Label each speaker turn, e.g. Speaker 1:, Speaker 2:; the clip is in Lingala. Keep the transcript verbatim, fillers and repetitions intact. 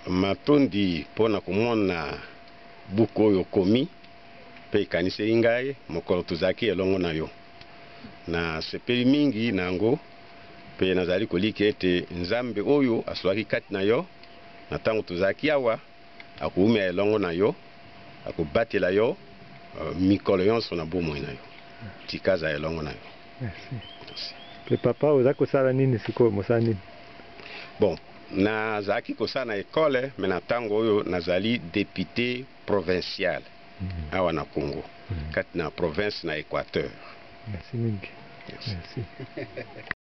Speaker 1: matondi pona komona buku oyo komi pe ikaniseli ngai mokolo tozalaki elongo na yo na sepeli mingi nango pe nazali kolika ete nzambe oyo aswaki kati na yo na ntango tozalaki awa akoumia elongo na yo akobatela yo uh, mikolo yonso na bomoi na yo tikaza elongo na yo.
Speaker 2: Merci. Merci. Pe papa oza kosala nini sikoyo mosala nini?
Speaker 1: Bon, nazalaki kosala na ekole me na ntango oyo nazali député provincial mm -hmm. awa na Congo mm -hmm. kati na province na Équateur.
Speaker 2: Merci mingi. Merci. Merci.